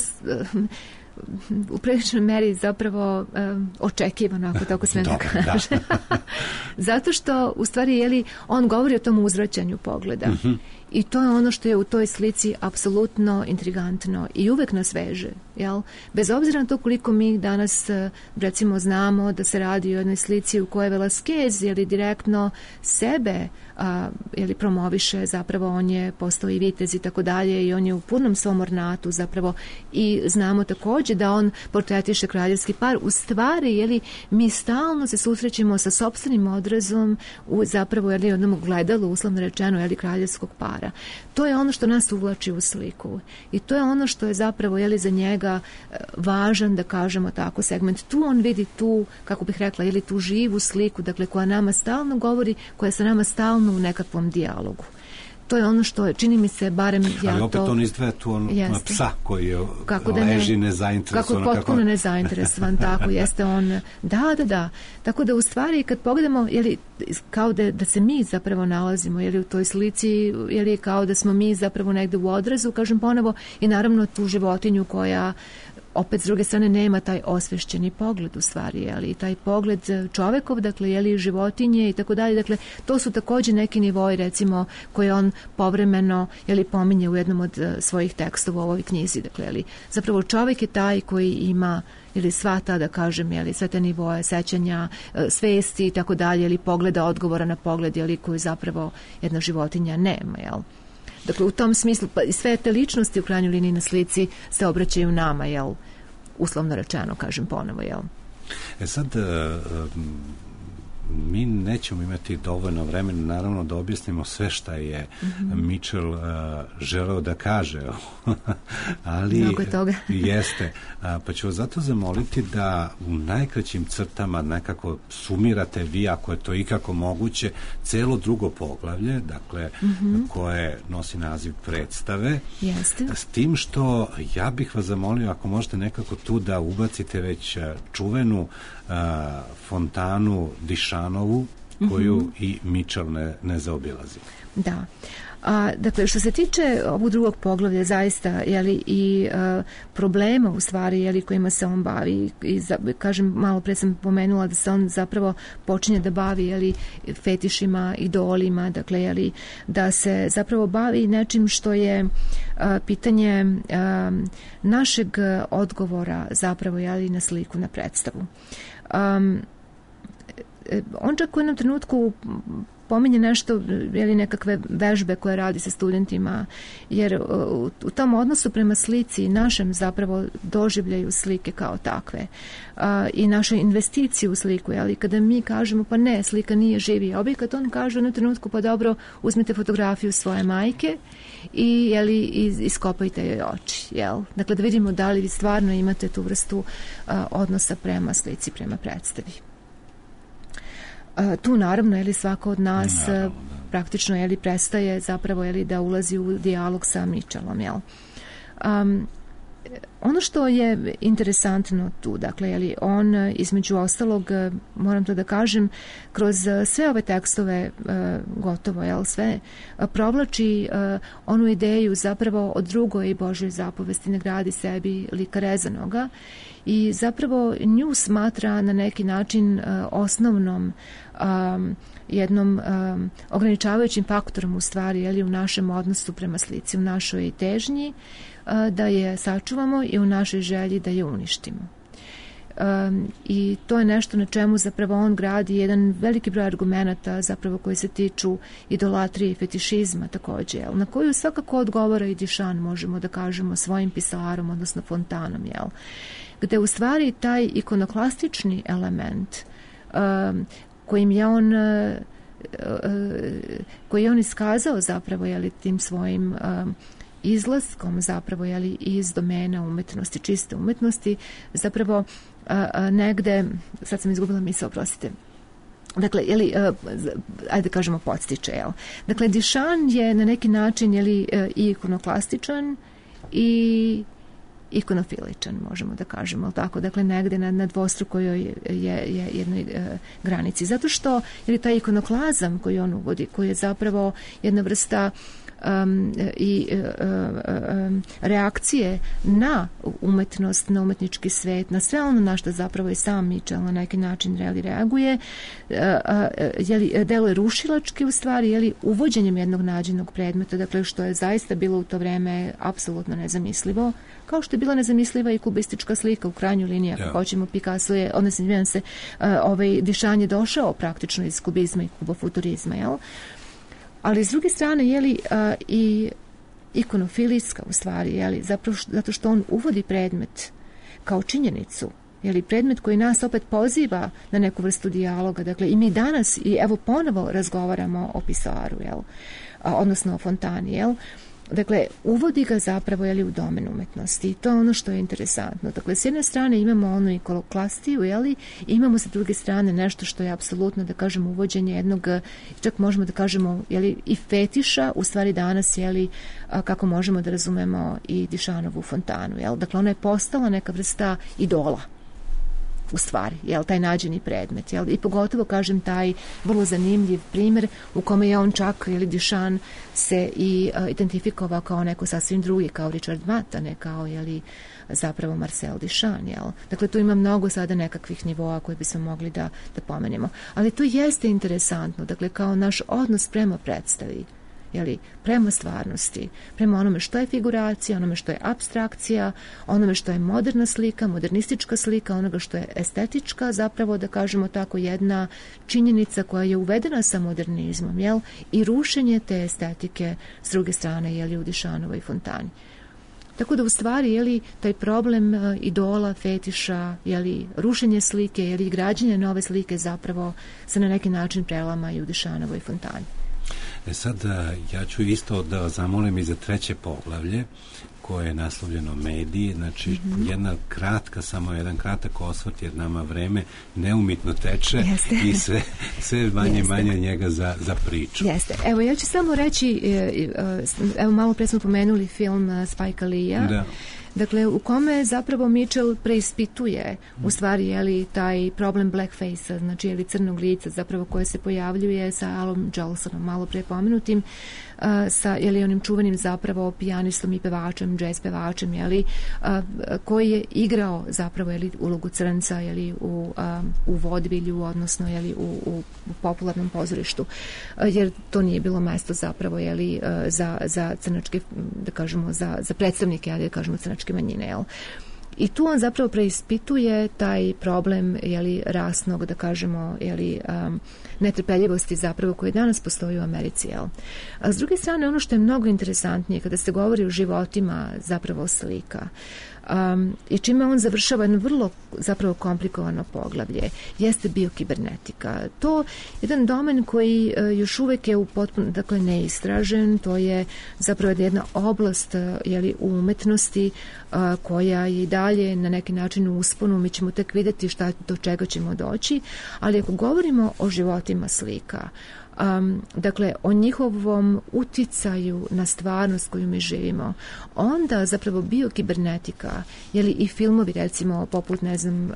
u priličnoj meri zapravo očekivano, ako tako sve ne kaže. Zato što, u stvari, jeli, on govori o tom uzvraćanju pogleda. I to je ono što je u toj slici apsolutno intrigantno i uvek nas veže, jel? Bez obzira na to koliko mi danas, recimo, znamo da se radi o jednoj slici u kojoj Velasquez, jeli, direktno sebe jeli, promoviše, zapravo on je postao i vitez i tako dalje i on je u punom svom ornatu zapravo i znamo također da on portretiše kraljevski par. U stvari, jeli, mi stalno se susrećemo sa sopstvenim odrazom u zapravo, jeli, jednom gledalu, uslovno rečeno, jeli, kraljevskog para. To je ono što nas uvlači u sliku i to je ono što je zapravo, jeli, za njega važan, da kažemo tako, segment. Tu on vidi tu, kako bih rekla, jeli, tu živu sliku, dakle, koja nama stalno govori, koja sa nama stalno u nekakvom dijalogu. To je ono što, čini mi se, barem ja to... Ali opet on izdvaja tu psa koji je leži nezainteresovan. Kako je potpuno nezainteresovan, tako, jeste on... Da. Tako da, u stvari, kad pogledamo, jeli, kao da se mi zapravo nalazimo, jeli, u toj slici, jeli, kao da smo mi zapravo negde u odrazu, kažem ponovo, i naravno tu životinju koja opet s druge strane nema taj osvešćeni pogled u stvari, jeli, taj pogled čovekov, dakle, jeli, životinje i tako dalje, dakle, to su također neki nivoji, recimo, koje on povremeno, jeli, pominje u jednom od svojih tekstova u ovoj knjizi, dakle, jeli, zapravo čovek je taj koji ima, ili sva ta, da kažem, jeli, sve te nivoje sećanja, svesti i tako dalje, ili pogleda, odgovora na pogled, jeli, koju zapravo jedna životinja nema, jel? Dakle, u tom smislu, pa sve te ličnosti u krajnjoj liniji na slici se obraćaju nama, jel? Uslovno rečeno, kažem ponovo, jel? Sad, mi nećemo imati dovoljno vremena, naravno, da objasnimo sve šta je Mitchell želeo da kaže, ali mnogo je toga. Jeste, pa ću vas zato zamoliti da u najkraćim crtama nekako sumirate vi, ako je to ikako moguće, celo drugo poglavlje, dakle, koje nosi naziv predstave. Jeste. S tim što ja bih vas zamolio, ako možete nekako tu da ubacite već čuvenu fontanu Dišanovu, koju i Mitchell ne zaobilazi. Da. Dakle, što se tiče ovog drugog poglavlja, zaista, jeli, i problema u stvari, jeli, kojima se on bavi, i kažem, malo pre sam pomenula da se on zapravo počinje da bavi, jeli, fetišima, idolima, dakle, jeli, da se zapravo bavi nečim što je pitanje našeg odgovora zapravo, jeli, na sliku, na predstavu. On čak u jednom trenutku pominje nešto, jeli, nekakve vežbe koje radi sa studentima, jer u tom odnosu prema slici, našem zapravo doživljaju slike kao takve i naše investicije u sliku, jeli, kada mi kažemo pa ne, slika nije živi objekat, on kaže u jednom trenutku pa dobro, uzmite fotografiju svoje majke i, jeli, iskopajte joj oči, jel? Dakle, da vidimo da li vi stvarno imate tu vrstu odnosa prema slici, prema predstavi. Tu naravno, jeli, svako od nas praktično, jeli, prestaje zapravo, jeli, da ulazi u dijalog sa Mitchellom, jel? ono što je interesantno tu, dakle, je li on između ostalog, moram to da kažem, kroz sve ove tekstove gotovo, sve provlači onu ideju zapravo o drugoj Božoj zapovesti, ne gradi sebi lika rezanoga, i zapravo nju smatra na neki način osnovnom jednom ograničavajućim faktorom u stvari, je li, u našem odnosu prema slici, u našoj težnji da je sačuvamo i u našoj želji da je uništimo. I to je nešto na čemu zapravo on gradi jedan veliki broj argumenata zapravo koji se tiču idolatrije i fetišizma također, na koju svakako odgovara i Dišan, možemo da kažemo, svojim pisarom, odnosno fontanom, gde u stvari taj ikonoklastični element koji je on iskazao zapravo, tim svojim izlaskom zapravo, iz domena umetnosti, čiste umetnosti, zapravo negde, sad sam izgubila misao, oprostite. Dakle, ajde kažemo podstiče, Dakle, Dišan je na neki način, i ikonoklastičan i ikonofiličan, možemo da kažemo, tako, dakle, negde na dvostrukoj je jednoj granici. Zato što, taj ikonoklazam koji on uvodi, koji je zapravo jedna vrsta reakcije na umetnost, na umetnički svet, na sve ono na što zapravo i sam Mitchell na neki način reaguje, deluje rušilački u stvari, uvođenjem jednog nađenog predmeta, dakle, što je zaista bilo u to vreme apsolutno nezamislivo, kao što je bila nezamisliva i kubistička slika u krajnjoj liniji, ako hoćemo. Picasso je, Dišan je došao praktično iz kubizma i kubofuturizma, ali s druge strane, i ikonofilijska u stvari, zapravo zato što on uvodi predmet kao činjenicu, predmet koji nas opet poziva na neku vrstu dijaloga, dakle, i mi danas, i evo ponovo razgovaramo o pisaru, odnosno o fontani, Dakle, uvodi ga zapravo, u domen umetnosti, i to je ono što je interesantno. Dakle, s jedne strane imamo onu ikonoklastiju, i imamo sa druge strane nešto što je apsolutno, da kažemo, uvođenje jednog, čak možemo da kažemo, i fetiša, u stvari danas, kako možemo da razumemo i Dišanovu fontanu, Dakle, ona je postala neka vrsta idola, u stvari, taj nađeni predmet, i pogotovo, kažem, taj vrlo zanimljiv primjer u kome je on čak, Dišan se i identifikovao kao neko sasvim drugi, kao Richard Matt, a ne kao, zapravo Marcel Dišan, Dakle, tu ima mnogo sada nekakvih nivoa koje bismo mogli da pomenemo. Ali to jeste interesantno, dakle, kao naš odnos prema predstavi, prema stvarnosti, prema onome što je figuracija, onome što je apstrakcija, onome što je moderna slika, modernistička slika, onoga što je estetička, zapravo, da kažemo tako, jedna činjenica koja je uvedena sa modernizmom, i rušenje te estetike s druge strane, u Dišanovoj fontani. Tako da u stvari, taj problem idola, fetiša, rušenje slike, građenje nove slike zapravo se na neki način prelama i u Dišanovoj fontani. Sad, ja ću isto da zamolim i za treće poglavlje, koje je naslovljeno mediji, znači samo jedan kratak osvrt, jer nama vreme neumitno teče. Jeste. I sve manje njega za priču. Jeste. Evo, ja ću samo reći, evo, malo pre smo pomenuli film Spike Lee-a. Da. Dakle, u kome zapravo Mitchell preispituje u stvari, taj problem blackface, znači, crnog lica, zapravo, koje se pojavljuje sa Alom Jolsonom, malo pre pomenutim, sa, onim čuvenim zapravo pijanistom i pevačem, jazz pevačem, koji je igrao zapravo, ulogu crnca, u vodvilju, odnosno, u popularnom pozorištu, jer to nije bilo mesto zapravo, za crnačke, da kažemo, za predstavnike, da kažemo, crnačke manjine, I tu on zapravo preispituje taj problem, rasnog, da kažemo, netrpeljivosti zapravo koji danas postoji u Americi, A s druge strane, ono što je mnogo interesantnije kada se govori o životima zapravo slika, i čime on završava jedno vrlo zapravo komplikovano poglavlje, jeste biokibernetika. To je jedan domen koji još uvek je potpuno, dakle, neistražen, to je zapravo jedna oblast, u umetnosti koja je i dalje na neki način u usponu, mi ćemo tek vidjeti do čega ćemo doći, ali ako govorimo o životima slika, dakle, o njihovom uticaju na stvarnost koju mi živimo, onda zapravo biokibernetika, i filmovi, recimo, poput, ne znam,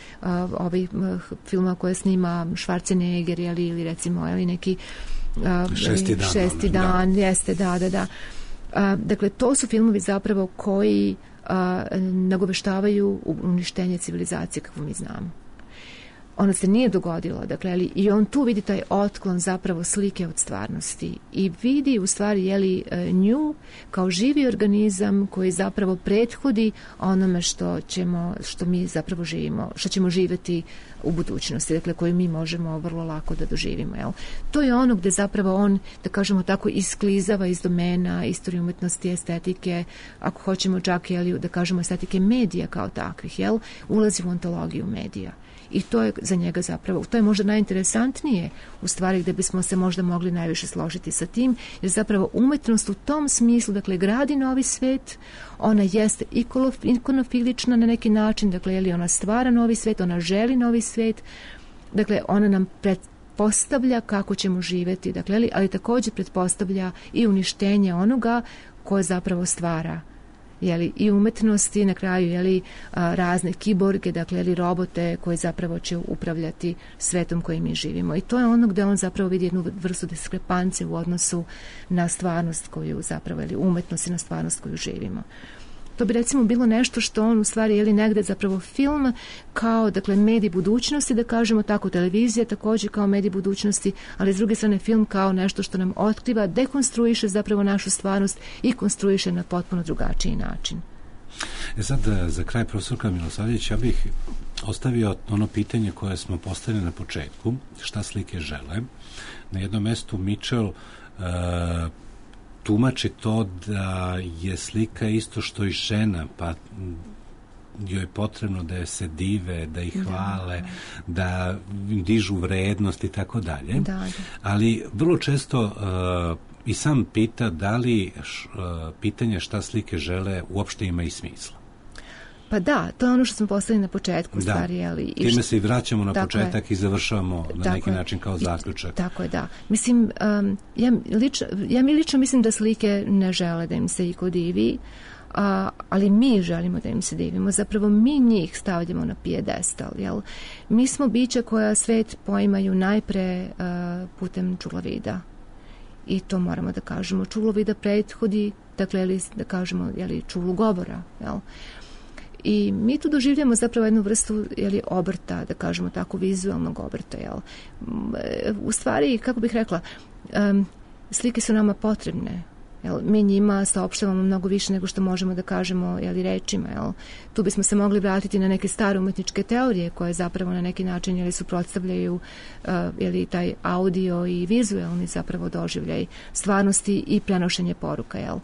filma koje snima Schwarzenegger, ili recimo, neki Šesti dan, jeste, da. Dakle, to su filmovi zapravo koji nagoveštavaju uništenje civilizacije kakvu mi znamo. Ono se nije dogodilo, dakle, i on tu vidi taj otklon zapravo slike od stvarnosti i vidi u stvari nju kao živi organizam koji zapravo prethodi onome što mi zapravo živimo, što ćemo živjeti u budućnosti, dakle, koju mi možemo vrlo lako da doživimo. To je ono gde zapravo on, da kažemo tako, isklizava iz domena istorije umetnosti, estetike, ako hoćemo čak, da kažemo, estetike medija kao takvih, ulazi u ontologiju medija. I to je za njega zapravo, to je možda najinteresantnije u stvari gde bismo se možda mogli najviše složiti sa tim, jer zapravo umetnost u tom smislu, dakle, gradi novi svet, ona jeste ikonofilična na neki način, dakle, ona stvara novi svet, ona želi novi svet, dakle, ona nam pretpostavlja kako ćemo živjeti, dakle, ali također pretpostavlja i uništenje onoga koje zapravo stvara i umetnosti, na kraju razne kiborge, dakle, robote koji zapravo će upravljati svetom kojim mi živimo. I to je ono gde on zapravo vidi jednu vrstu diskrepance u odnosu na stvarnost koju zapravo, umetnost i na stvarnost koju živimo. To bi recimo bilo nešto što on u stvari negde zapravo film kao, dakle, medij budućnosti, da kažemo tako, televizija također kao medij budućnosti, ali s druge strane film kao nešto što nam otkriva, dekonstruiše zapravo našu stvarnost i konstruiše na potpuno drugačiji način. Sad, za kraj, profesorka Milosavljević, ja bih ostavio ono pitanje koje smo postavili na početku, šta slike žele. Na jednom mestu Mitchell tumači to da je slika isto što i žena, pa joj je potrebno da je se dive, da ih hvale, da im dižu vrednost i tako dalje. Ali vrlo često i sam pita da li pitanje šta slike žele uopšte ima i smisla. Pa da, to je ono što smo postavili na početku. Time se i vraćamo na početak i završavamo na neki način kao zaključak. Tako je, da. Mislim, ja lično mislim da slike ne žele da im se iko divi, ali mi želimo da im se divimo. Zapravo mi njih stavljamo na pijedestal. Mi smo bića koja svet poimaju najpre putem čulovida. I to moramo da kažemo. Čulovida prethodi, dakle, da kažemo, čulu govora, I mi tu doživljamo zapravo jednu vrstu obrta, da kažemo tako, vizualnog obrta. U stvari, kako bih rekla, slike su nama potrebne. Mi njima saopštavamo mnogo više nego što možemo da kažemo rečima. Tu bismo se mogli vratiti na neke stare umetničke teorije koje zapravo na neki način suprotstavljaju taj audio i vizualni zapravo doživljaj stvarnosti i prenošenje poruka.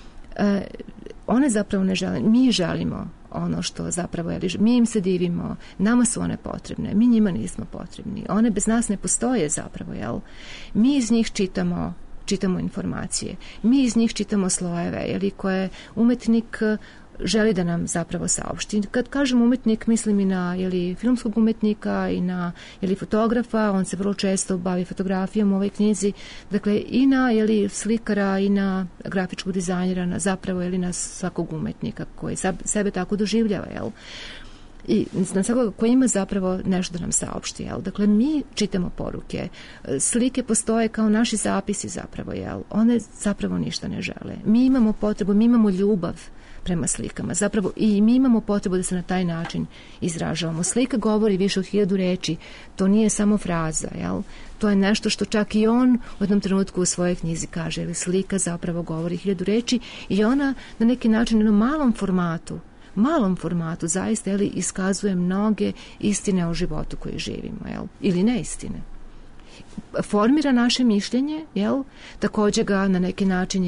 One zapravo ne žele, mi želimo ono što zapravo, mi im se divimo, nama su one potrebne, mi njima nismo potrebni, one bez nas ne postoje zapravo, mi iz njih čitamo informacije, mi iz njih čitamo slojeve, koje umetnik želi da nam zapravo saopšti. Kad kažem umetnik, mislim i na filmskog umetnika i na fotografa, on se vrlo često bavi fotografijom u ovoj knjizi, dakle i na slikara i na grafičkog dizajnera, na zapravo na svakog umetnika koji sebe tako doživljava, i na svakoga koji ima zapravo nešto da nam saopšti. Dakle, mi čitamo poruke. Slike postoje kao naši zapisi zapravo. One zapravo ništa ne žele. Mi imamo potrebu, mi imamo ljubav prema slikama. Zapravo i mi imamo potrebu da se na taj način izražavamo. Slika govori više od 1000 reči. To nije samo fraza. To je nešto što čak i on u jednom trenutku u svojoj knjizi kaže. Slika zapravo govori 1000 reči i ona na neki način na malom formatu zaista iskazuje mnoge istine o životu koji živimo, ili neistine. Formira naše mišljenje, također ga na neki način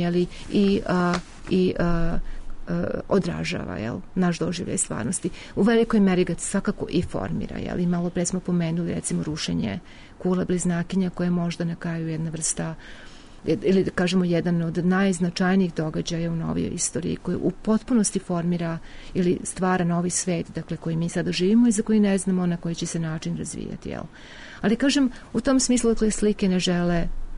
i odražava, naš doživljaj stvarnosti. U velikoj meri ga svakako i formira, i malo pre smo pomenuli recimo rušenje kule bliznakinja koje je možda na kraju jedna vrsta ili da kažemo jedan od najznačajnijih događaja u novijoj istoriji koji u potpunosti formira ili stvara novi svet, dakle koji mi sada živimo i za koji ne znamo na koji će se način razvijati. Ali kažem, u tom smislu dakle, slike ne žele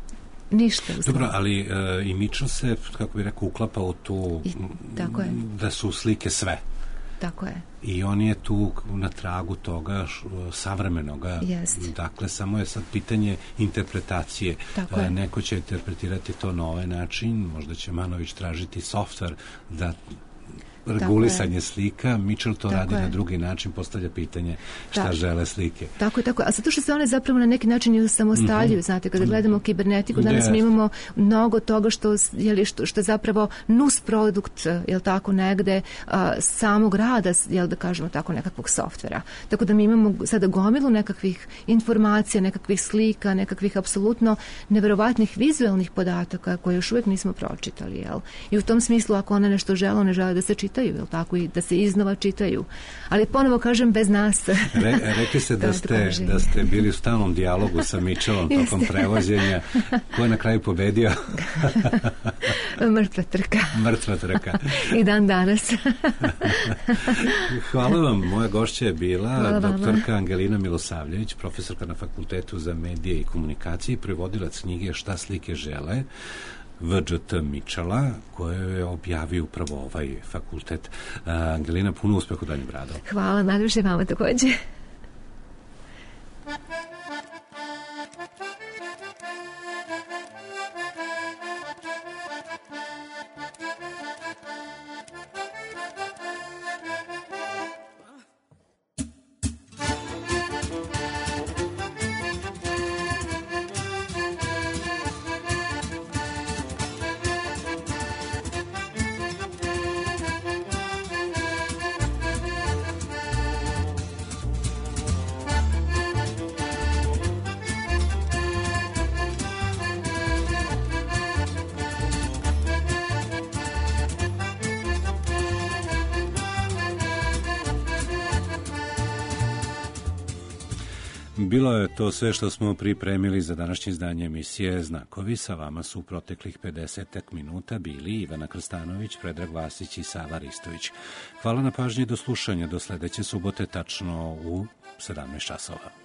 Ništa. Dobro, ali i Mitchell se, kako bi rekao, uklapa u tu, tako je. Da su slike sve. Tako je. I on je tu na tragu toga savremenoga. Dakle, samo je sad pitanje interpretacije. Neko će interpretirati to na ovaj način, možda će Manović tražiti softver da regulisanje slika, Mitchell to radi na drugi način, postavlja pitanje šta žele slike. Tako je. A zato što se one zapravo na neki način i samostaljuju, znate, kada gledamo kibernetiku, danas mi imamo mnogo toga što je zapravo nus produkt, jel tako, negde samog rada, jel da kažemo tako, nekakvog softvera. Tako da mi imamo sada gomilu nekakvih informacija, nekakvih slika, nekakvih apsolutno neverovatnih vizualnih podataka koje još uvijek nismo pročitali, jel? I u tom smislu, ako ona nešto žele, one žele da se čitaju, jel tako, i da se iznova čitaju. Ali ponovo kažem, bez nas. Rekli ste da ste bili u stalnom dijalogu sa Mitchellom tokom prevođenja. Ko je na kraju pobedio? Mrtva trka. Mrtva trka. I dan danas. Hvala vam. Moja gošća je bila doktorka Angelina Milosavljević, profesorka na Fakultetu za medije i komunikacije, prevodilac knjige Šta slike žele, VđT Mitchella, koje je objavio upravo ovaj fakultet. Angelina, puno uspeh u daljem radu. Hvala, najviše vama takođe. Bilo je to sve što smo pripremili za današnje izdanje emisije Znakovi. Sa vama su u proteklih 50 minuta bili Ivana Krstanović, Predrag Vasić i Sava Ristović. Hvala na pažnji, do slušanja, do sledeće subote tačno u 17 časova.